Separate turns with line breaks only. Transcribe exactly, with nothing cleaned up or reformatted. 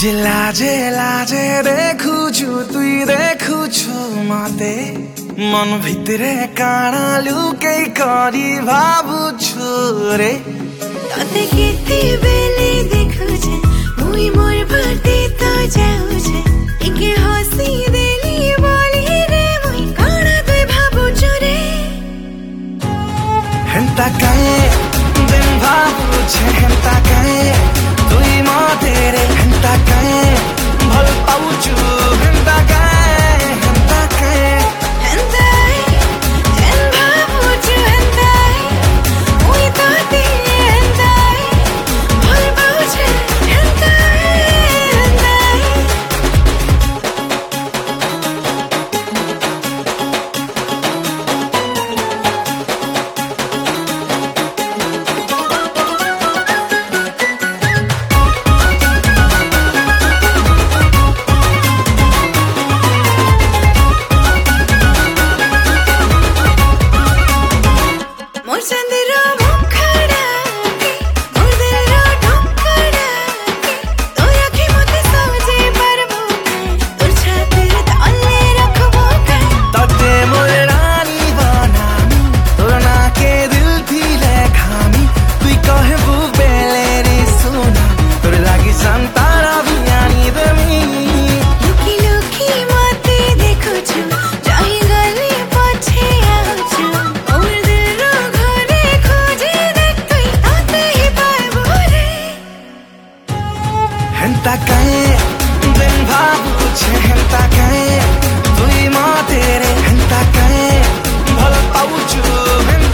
যে লাজে লাজে দেখুছু তুই দেখুছু মতে মন ভিতরে কাଣା লুকেই করি ভাবুছু রে
তোতে কেতে বেলে দেখুছে মুই মোর ভর্তি তো যাউছে একে হসি দেলি বলি রে মুই কাଣା তুই ভাবুছু রে
হেন্তা কায়ে দিন ভাবুছে হেন্তা কায়ে তুই মতে রে হেন্তা কায়ে ভাল পাউছু হেন্তা কায়ে হেন্তা কায়ে
হেন্তাই যেন ভাবুছু হেন্তাই মুই তোতে হেন্তাই ভাল পাউছে হেন্তাই হেন্তাই मोर चंद्रो मुखड़ा के मोर दिलरो ढोकड़ा के तोर आँखें मोते समझे पारबो तोर छाती तले रखबो के
तोते मोर रानी बनामी तोर नाके दिल फिले खामी तुई कहबू बेले रे सोना तोर लागी संतारा बियानी दमी
लुकी लुकी मोते देखुछु जाहि गली पछे आउछु मोर दिलरो घरे खोजे देख तुई आते ही पाबो रे
हेंता काए दिन भाबुछे हेंता काए तुई मते रे हेंता काए भल पाउछु